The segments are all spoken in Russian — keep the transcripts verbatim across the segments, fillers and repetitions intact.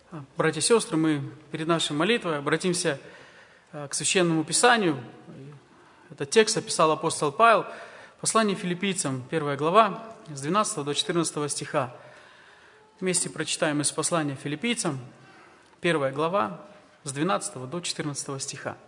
Братья и сестры, мы перед нашей молитвой обратимся к Священному Писанию. Этот текст описал апостол Павел. Послание Филиппийцам, первая глава, с двенадцатого до четырнадцатого стиха. Вместе прочитаем из послания Филиппийцам, первая глава, с двенадцатого до четырнадцатого стиха.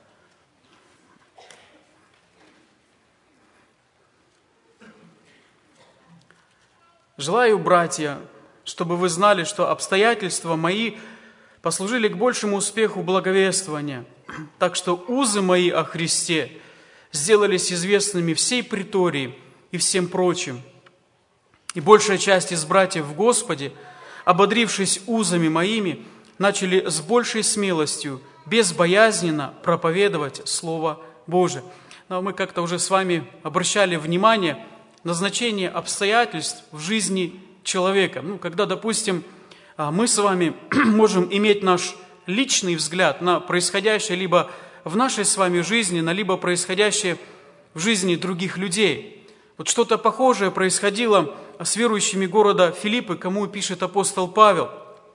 «Желаю, братья, чтобы вы знали, что обстоятельства мои послужили к большему успеху благовествования, так что узы мои о Христе сделались известными всей притории и всем прочим. И большая часть из братьев в Господе, ободрившись узами моими, начали с большей смелостью, безбоязненно проповедовать Слово Божие». Но мы как-то уже с вами обращали внимание на значение обстоятельств в жизни человека. Ну, когда, допустим, мы с вами можем иметь наш личный взгляд на происходящее либо в нашей с вами жизни, на либо происходящее в жизни других людей. Вот что-то похожее происходило с верующими города Филиппы, кому пишет апостол Павел.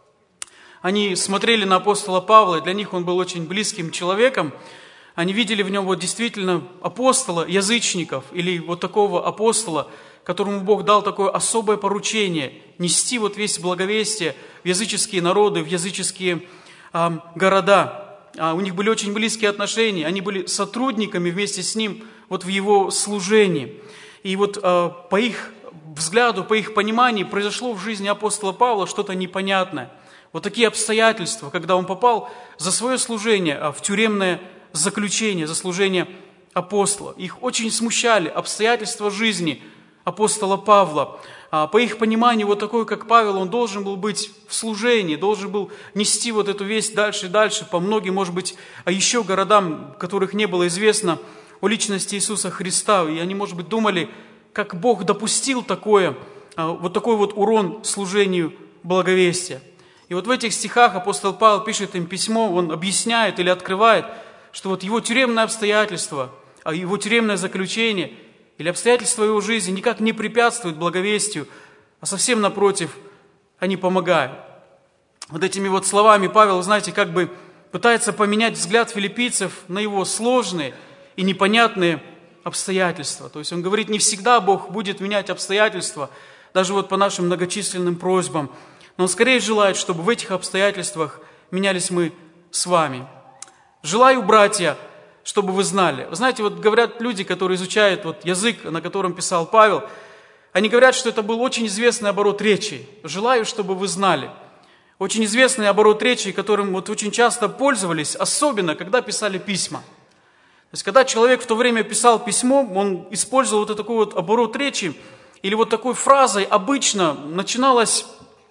Они смотрели на апостола Павла, и для них он был очень близким человеком. Они видели в нем вот действительно апостола язычников, или вот такого апостола, которому Бог дал такое особое поручение нести вот весь благовестие в языческие народы, в языческие э, города. А у них были очень близкие отношения, они были сотрудниками вместе с ним вот в его служении. И вот э, по их взгляду, по их пониманию произошло в жизни апостола Павла что-то непонятное. Вот такие обстоятельства, когда он попал за свое служение в тюремное заключение, за служение апостола. Их очень смущали обстоятельства жизни апостола Павла. По их пониманию, вот такой, как Павел, он должен был быть в служении, должен был нести вот эту весть дальше и дальше по многим, может быть, еще городам, которых не было известно о личности Иисуса Христа. И они, может быть, думали, как Бог допустил такое, вот такой вот урон служению благовестия. И вот в этих стихах апостол Павел пишет им письмо, он объясняет или открывает, что вот его тюремное обстоятельство, его тюремное заключение или обстоятельства его жизни никак не препятствуют благовестию, а совсем напротив, они помогают. Вот этими вот словами Павел, знаете, как бы пытается поменять взгляд филиппийцев на его сложные и непонятные обстоятельства. То есть он говорит, не всегда Бог будет менять обстоятельства, даже вот по нашим многочисленным просьбам, но он скорее желает, чтобы в этих обстоятельствах менялись мы с вами. «Желаю, братья, чтобы вы знали». Вы знаете, вот говорят люди, которые изучают вот язык, на котором писал Павел, они говорят, что это был очень известный оборот речи. «Желаю, чтобы вы знали». Очень известный оборот речи, которым вот очень часто пользовались, особенно когда писали письма. То есть, когда человек в то время писал письмо, он использовал вот такой вот оборот речи, или вот такой фразой обычно начиналась,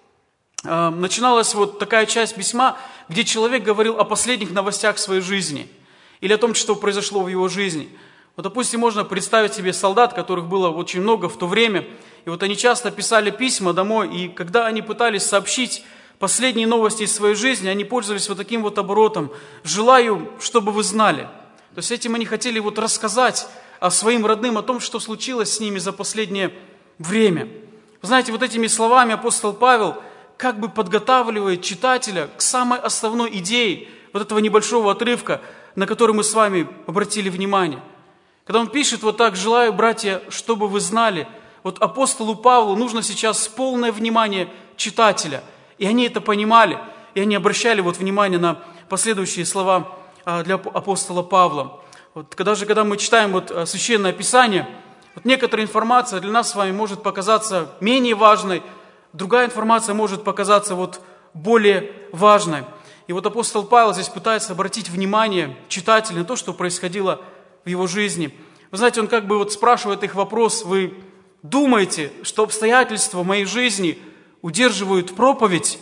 э, начиналась вот такая часть письма, где человек говорил о последних новостях своей жизни или о том, что произошло в его жизни. Вот, допустим, можно представить себе солдат, которых было очень много в то время, и вот они часто писали письма домой, и когда они пытались сообщить последние новости из своей жизни, они пользовались вот таким вот оборотом «желаю, чтобы вы знали». То есть этим они хотели вот рассказать о своим родным, о том, что случилось с ними за последнее время. Вы знаете, вот этими словами апостол Павел как бы подготавливает читателя к самой основной идее вот этого небольшого отрывка, на который мы с вами обратили внимание. Когда он пишет вот так: «Желаю, братья, чтобы вы знали», вот апостолу Павлу нужно сейчас полное внимание читателя. И они это понимали, и они обращали вот внимание на последующие слова для апостола Павла. Вот когда же, когда мы читаем вот Священное Писание, вот некоторая информация для нас с вами может показаться менее важной, другая информация может показаться вот более важной. И вот апостол Павел здесь пытается обратить внимание читателя на то, что происходило в его жизни. Вы знаете, он как бы вот спрашивает их вопрос: вы думаете, что обстоятельства моей жизни удерживают проповедь?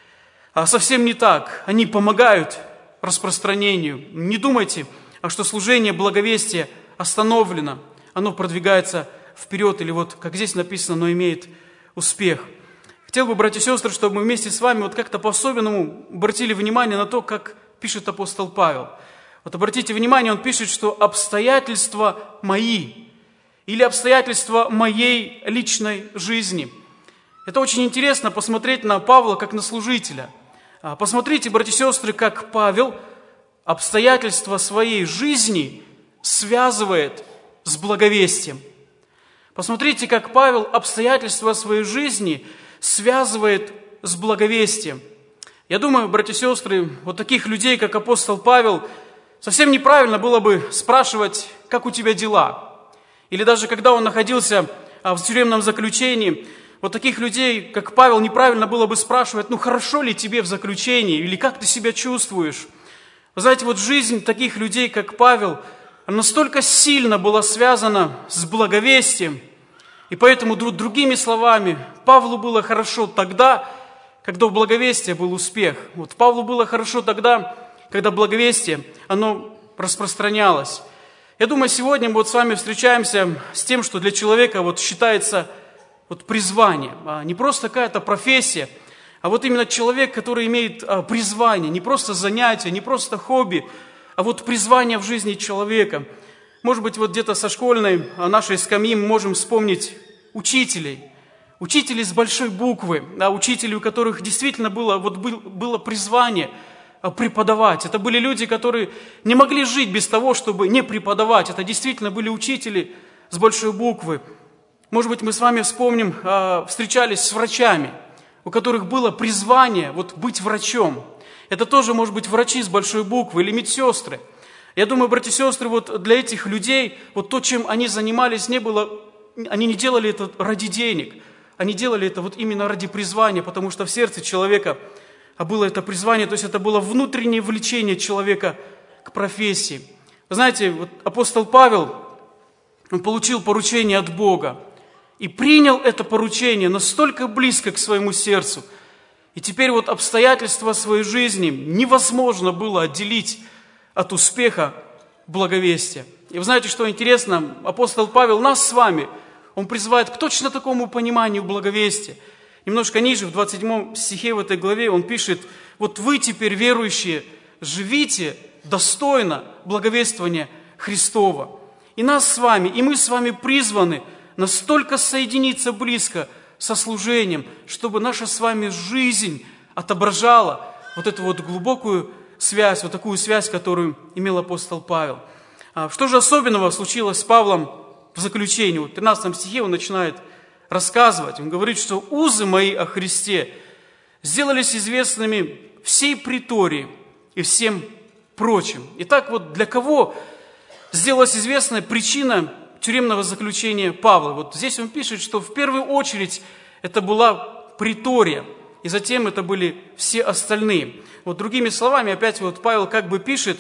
А совсем не так. Они помогают распространению. Не думайте, а что служение благовестия остановлено. Оно продвигается вперед, или вот, как здесь написано, оно имеет успех. Хотел бы, братья и сестры, чтобы мы вместе с вами вот как-то по-особенному обратили внимание на то, как пишет апостол Павел. Вот обратите внимание, он пишет, что обстоятельства мои или обстоятельства моей личной жизни. Это очень интересно посмотреть на Павла как на служителя. Посмотрите, братья и сестры, как Павел обстоятельства своей жизни связывает с благовестием. Посмотрите, как Павел обстоятельства своей жизни связывает с благовестием. Я думаю, братья и сестры, вот таких людей, как апостол Павел, совсем неправильно было бы спрашивать, как у тебя дела. Или даже когда он находился в тюремном заключении, вот таких людей, как Павел, неправильно было бы спрашивать, ну хорошо ли тебе в заключении, или как ты себя чувствуешь. Вы знаете, вот жизнь таких людей, как Павел, настолько сильно была связана с благовестием, и поэтому, другими словами, Павлу было хорошо тогда, когда у благовестия был успех. Вот Павлу было хорошо тогда, когда благовестие, оно распространялось. Я думаю, сегодня мы вот с вами встречаемся с тем, что для человека вот считается вот призвание, а не просто какая-то профессия, а вот именно человек, который имеет призвание, не просто занятие, не просто хобби, а вот призвание в жизни человека. Может быть, вот где-то со школьной нашей скамьи мы можем вспомнить учителей, учителей с большой буквы, да, учителей, у которых действительно было, вот был, было призвание преподавать. Это были люди, которые не могли жить без того, чтобы не преподавать. Это действительно были учители с большой буквы. Может быть, мы с вами вспомним, встречались с врачами, у которых было призвание вот быть врачом. Это тоже, может быть, врачи с большой буквы или медсестры. Я думаю, братья и сестры, вот для этих людей, вот то, чем они занимались, не было, они не делали это ради денег. Они делали это вот именно ради призвания, потому что в сердце человека было это призвание, то есть это было внутреннее влечение человека к профессии. Вы знаете, вот апостол Павел, он получил поручение от Бога и принял это поручение настолько близко к своему сердцу. И теперь вот обстоятельства своей жизни невозможно было отделить от успеха благовестия. И вы знаете, что интересно? Апостол Павел нас с вами, он призывает к точно такому пониманию благовестия. Немножко ниже, в двадцать седьмом стихе в этой главе, он пишет: «Вот вы теперь, верующие, живите достойно благовествования Христова». И нас с вами, и мы с вами призваны настолько соединиться близко со служением, чтобы наша с вами жизнь отображала вот эту вот глубокую связь, вот такую связь, которую имел апостол Павел. Что же особенного случилось с Павлом в заключении? В тринадцатом стихе он начинает рассказывать. Он говорит, что узы мои о Христе сделались известными всей притории и всем прочим. Итак, вот для кого сделалась известна причина тюремного заключения Павла? Вот здесь он пишет, что в первую очередь это была притория, и затем это были все остальные. Вот другими словами, опять вот Павел как бы пишет: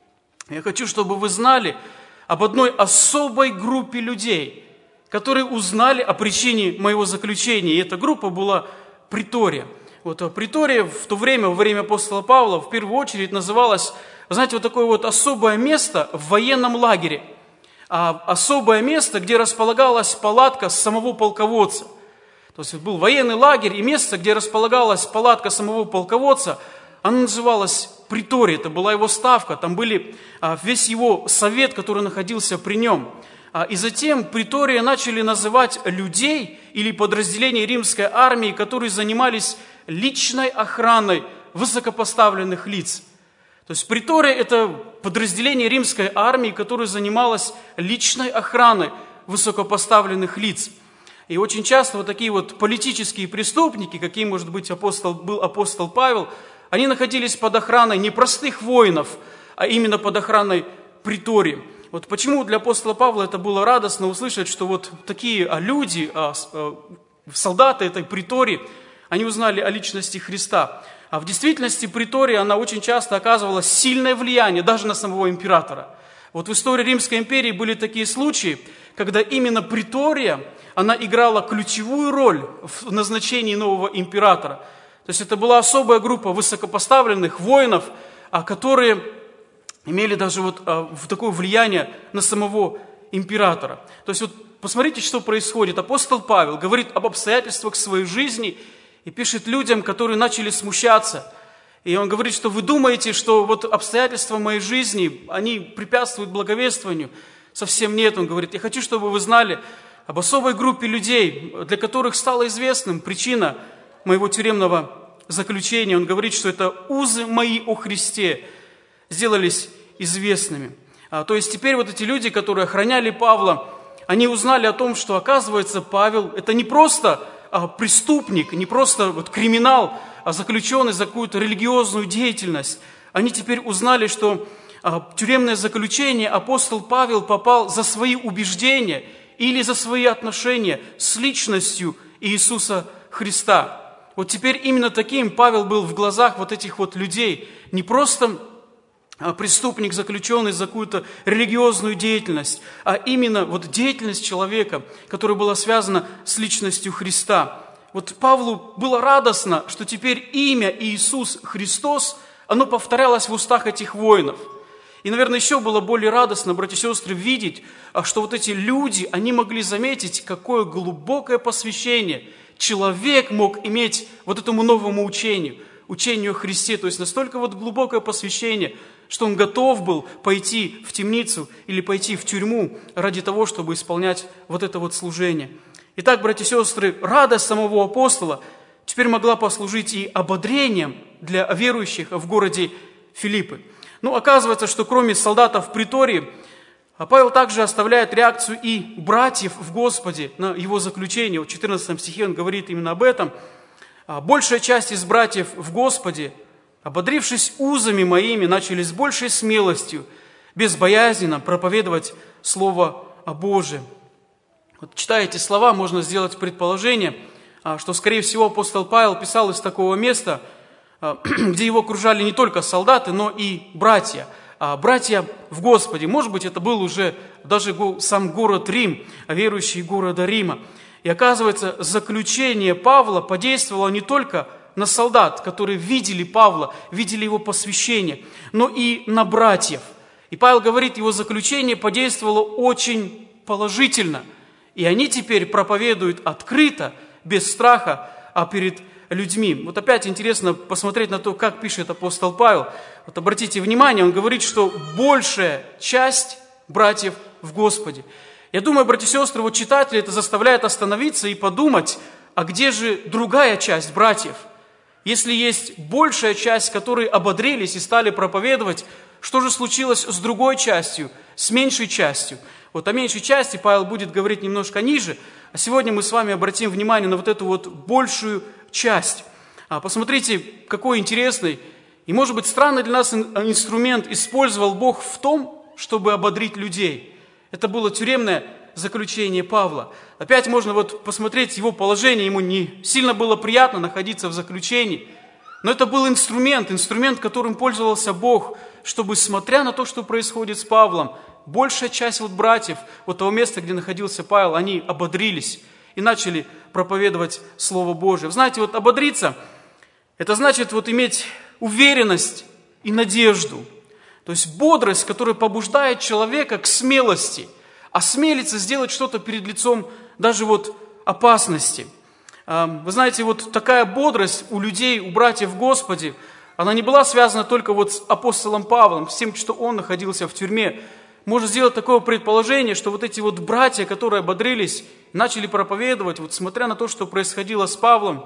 я хочу, чтобы вы знали об одной особой группе людей, которые узнали о причине моего заключения. И эта группа была притория. Вот притория в то время, во время апостола Павла, в первую очередь называлась, вы знаете, вот такое вот особое место в военном лагере. А особое место, где располагалась палатка самого полководца. То есть был военный лагерь, и место, где располагалась палатка самого полководца, оно называлось приторией. Это была его ставка, там были весь его совет, который находился при нем. И затем притория начали называть людей или подразделения римской армии, которые занимались личной охраной высокопоставленных лиц. То есть притория – это подразделение римской армии, которое занималось личной охраной высокопоставленных лиц. И очень часто вот такие вот политические преступники, каким, может быть, апостол, был апостол Павел, они находились под охраной не простых воинов, а именно под охраной притории. Вот почему для апостола Павла это было радостно услышать, что вот такие люди, солдаты этой притории, они узнали о личности Христа. А в действительности притория, она очень часто оказывала сильное влияние даже на самого императора. Вот в истории Римской империи были такие случаи, когда именно притория, она играла ключевую роль в назначении нового императора. То есть это была особая группа высокопоставленных воинов, которые имели даже вот такое влияние на самого императора. То есть вот посмотрите, что происходит. Апостол Павел говорит об обстоятельствах своей жизни и пишет людям, которые начали смущаться. И он говорит, что вы думаете, что вот обстоятельства моей жизни, они препятствуют благовествованию. Совсем нет. Он говорит: я хочу, чтобы вы знали об особой группе людей, для которых стала известным причина моего тюремного заключение. Он говорит, что это узы мои о Христе сделались известными. А, то есть теперь вот эти люди, которые охраняли Павла, они узнали о том, что, оказывается, Павел – это не просто а, преступник, не просто вот, криминал, а заключенный за какую-то религиозную деятельность. Они теперь узнали, что а, в тюремное заключение апостол Павел попал за свои убеждения или за свои отношения с личностью Иисуса Христа. Вот теперь именно таким Павел был в глазах вот этих вот людей. Не просто преступник, заключенный за какую-то религиозную деятельность, а именно вот деятельность человека, которая была связана с личностью Христа. Вот Павлу было радостно, что теперь имя Иисус Христос, оно повторялось в устах этих воинов. И, наверное, еще было более радостно, братья и сестры, видеть, что вот эти люди, они могли заметить, какое глубокое посвящение человек мог иметь вот этому новому учению, учению о Христе. То есть настолько вот глубокое посвящение, что он готов был пойти в темницу или пойти в тюрьму ради того, чтобы исполнять вот это вот служение. Итак, братья и сестры, радость самого апостола теперь могла послужить и ободрением для верующих в городе Филиппы. Ну, оказывается, что кроме солдатов в притории, Павел также оставляет реакцию и братьев в Господе на его заключение. В четырнадцатом стихе он говорит именно об этом. «Большая часть из братьев в Господе, ободрившись узами моими, начали с большей смелостью, безбоязненно проповедовать Слово Божие». Вот, читая эти слова, можно сделать предположение, что, скорее всего, апостол Павел писал из такого места, где его окружали не только солдаты, но и братья. Братья в Господе. Может быть, это был уже даже сам город Рим, верующие города Рима. И оказывается, заключение Павла подействовало не только на солдат, которые видели Павла, видели его посвящение, но и на братьев. И Павел говорит, его заключение подействовало очень положительно. И они теперь проповедуют открыто, без страха, а перед людьми. Вот опять интересно посмотреть на то, как пишет апостол Павел. Вот обратите внимание, он говорит, что большая часть братьев в Господе. Я думаю, братья и сестры, вот читатели это заставляет остановиться и подумать, а где же другая часть братьев? Если есть большая часть, которые ободрились и стали проповедовать, что же случилось с другой частью, с меньшей частью? Вот о меньшей части Павел будет говорить немножко ниже, а сегодня мы с вами обратим внимание на вот эту вот большую часть. Посмотрите, какой интересный и, может быть, странный для нас инструмент использовал Бог в том, чтобы ободрить людей. Это было тюремное заключение Павла. Опять можно вот посмотреть его положение, ему не сильно было приятно находиться в заключении, но это был инструмент, инструмент, которым пользовался Бог, чтобы, смотря на то, что происходит с Павлом, большая часть вот братьев, вот того места, где находился Павел, они ободрились и начали проповедовать Слово Божие. Вы знаете, вот ободриться, это значит вот иметь уверенность и надежду. То есть бодрость, которая побуждает человека к смелости, осмелиться сделать что-то перед лицом даже вот опасности. Вы знаете, вот такая бодрость у людей, у братьев в Господе, она не была связана только вот с апостолом Павлом, с тем, что он находился в тюрьме. Можно сделать такое предположение, что вот эти вот братья, которые ободрились, начали проповедовать, вот смотря на то, что происходило с Павлом,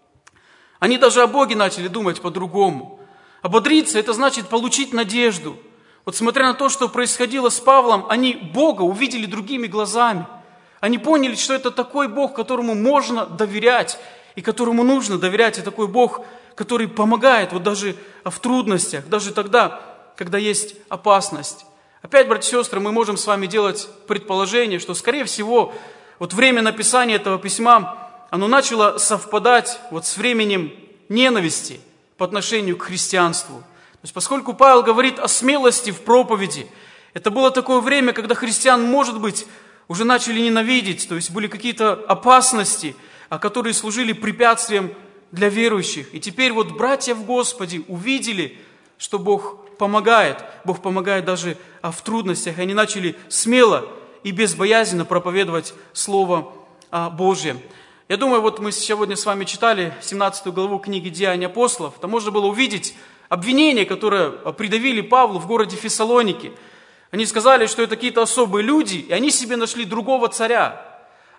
они даже о Боге начали думать по-другому. Ободриться – это значит получить надежду. Вот смотря на то, что происходило с Павлом, они Бога увидели другими глазами. Они поняли, что это такой Бог, которому можно доверять, и которому нужно доверять. И такой Бог, который помогает вот даже в трудностях, даже тогда, когда есть опасность. Опять, братья и сестры, мы можем с вами делать предположение, что, скорее всего, вот время написания этого письма, оно начало совпадать вот с временем ненависти по отношению к христианству. То есть, поскольку Павел говорит о смелости в проповеди, это было такое время, когда христиан, может быть, уже начали ненавидеть, то есть были какие-то опасности, которые служили препятствием для верующих. И теперь вот братья в Господе увидели, что Бог помогает, Бог помогает даже в трудностях. Они начали смело и безбоязненно проповедовать Слово Божье. Я думаю, вот мы сегодня с вами читали семнадцатую главу книги «Деяния апостолов». Там можно было увидеть обвинения, которые придавили Павлу в городе Фессалоники. Они сказали, что это какие-то особые люди, и они себе нашли другого царя.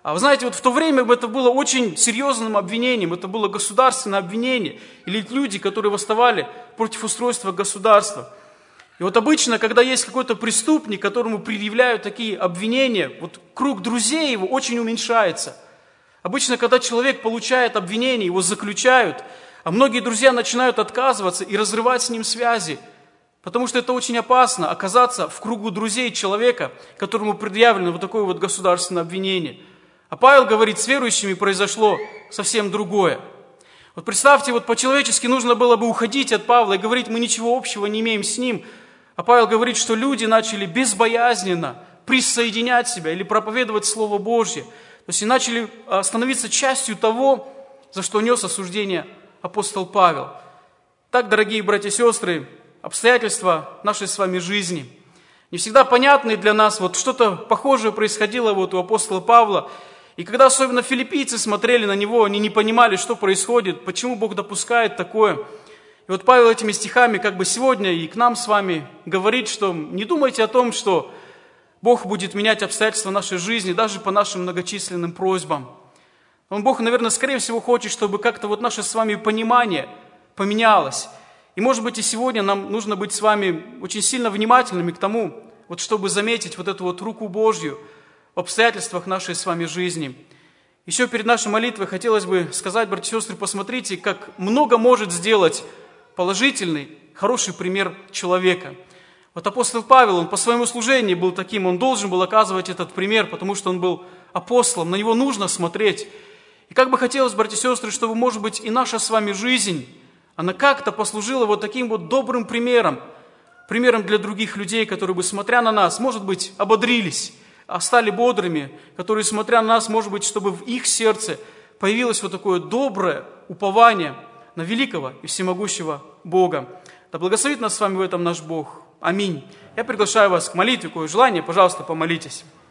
А вы знаете, вот в то время это было очень серьезным обвинением, это было государственное обвинение, или люди, которые восставали против устройства государства. И вот обычно, когда есть какой-то преступник, которому предъявляют такие обвинения, вот круг друзей его очень уменьшается. Обычно, когда человек получает обвинение, его заключают, а многие друзья начинают отказываться и разрывать с ним связи, потому что это очень опасно, оказаться в кругу друзей человека, которому предъявлено вот такое вот государственное обвинение. А Павел говорит, с верующими произошло совсем другое. Вот представьте, вот по-человечески нужно было бы уходить от Павла и говорить, мы ничего общего не имеем с ним. А Павел говорит, что люди начали безбоязненно присоединять себя или проповедовать Слово Божье. То есть и начали становиться частью того, за что нес осуждение апостол Павел. Так, дорогие братья и сестры, обстоятельства нашей с вами жизни не всегда понятны для нас. Вот что-то похожее происходило вот у апостола Павла. И когда особенно филиппийцы смотрели на него, они не понимали, что происходит, почему Бог допускает такое. И вот Павел этими стихами как бы сегодня и к нам с вами говорит, что не думайте о том, что Бог будет менять обстоятельства нашей жизни, даже по нашим многочисленным просьбам. Он, Бог, наверное, скорее всего хочет, чтобы как-то вот наше с вами понимание поменялось. И, может быть, и сегодня нам нужно быть с вами очень сильно внимательными к тому, вот чтобы заметить вот эту вот руку Божью в обстоятельствах нашей с вами жизни. Еще перед нашей молитвой хотелось бы сказать, братья и сестры, посмотрите, как много может сделать положительный, хороший пример человека. Вот апостол Павел, он по своему служению был таким, он должен был оказывать этот пример, потому что он был апостолом, на него нужно смотреть. И как бы хотелось, братья и сестры, чтобы, может быть, и наша с вами жизнь, она как-то послужила вот таким вот добрым примером, примером для других людей, которые бы, смотря на нас, может быть, ободрились, а стали бодрыми, которые, смотря на нас, может быть, чтобы в их сердце появилось вот такое доброе упование на великого и всемогущего Бога. Да благословит нас с вами в этом наш Бог. Аминь. Я приглашаю вас к молитве, кое желание, пожалуйста, помолитесь.